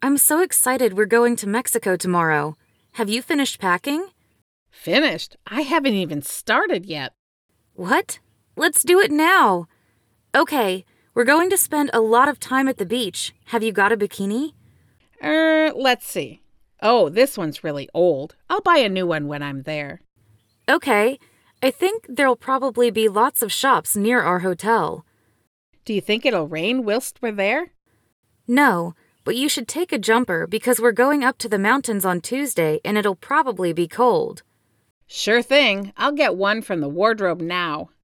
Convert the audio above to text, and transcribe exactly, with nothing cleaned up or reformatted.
I'm so excited we're going to Mexico tomorrow. Have you finished packing? Finished? I haven't even started yet. What? Let's do it now. Okay, we're going to spend a lot of time at the beach. Have you got a bikini? Er, let's see. Oh, this one's really old. I'll buy a new one when I'm there. Okay, I think there'll probably be lots of shops near our hotel. Do you think it'll rain whilst we're there? No, but you should take a jumper because we're going up to the mountains on Tuesday and it'll probably be cold. Sure thing. I'll get one from the wardrobe now.